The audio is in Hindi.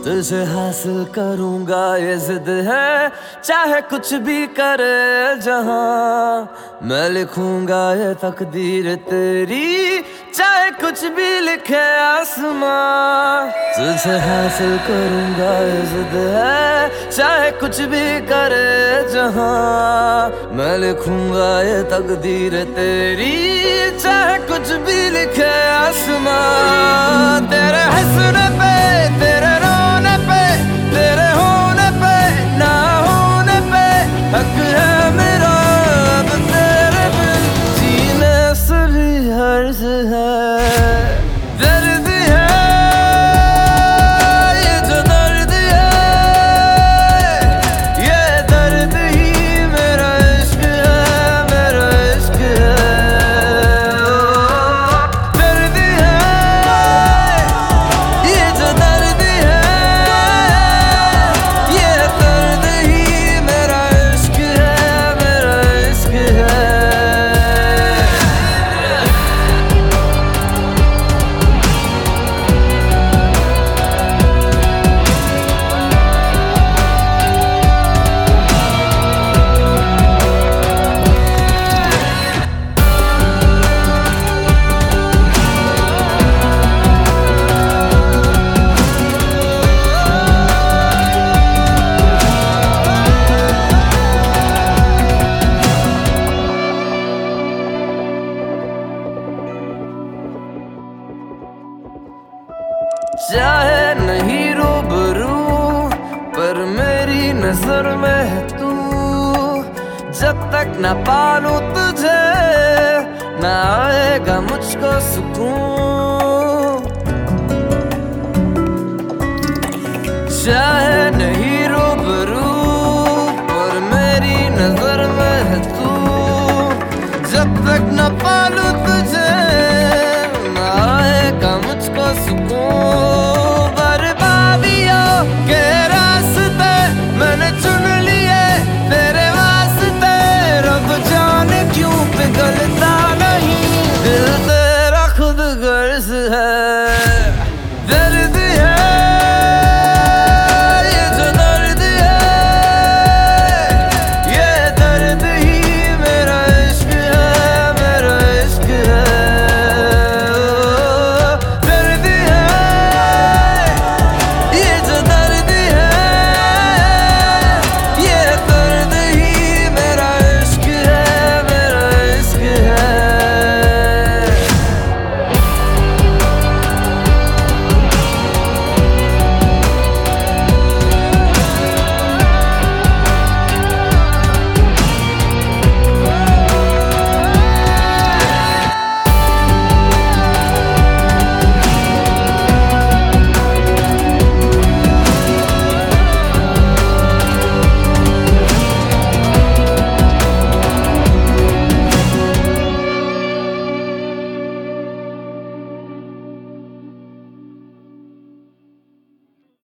तुझे हासिल करूंगा ये जिद है, चाहे कुछ भी करे जहां। मैं लिखूंगा ये तकदीर तेरी, चाहे कुछ भी लिखे आसमां। तुझे हासिल करूंगा ये जिद है, चाहे कुछ भी करे जहां। मैं लिखूंगा ये तकदीर तेरी, चाहे कुछ भी लिखे आसमां। तेरे हंसने पे, तेरे रोने पे, तेरे होने पे, ना होने पे हक है मेरा अब तेरे बिन जीने से भी हर्ज है। दर्द है ये जो दर्द है, ये दर्द ही मेरा इश्क है, मेरा इश्क है। दर्द है ये जो दर्द है, ये दर्द ही मेरा इश्क है, मेरा इश्क है। चाहे नहीं रूबरू पर मेरी नजर में है तू। जब तक न पालूं तुझे, ना आएगा मुझको सुकून।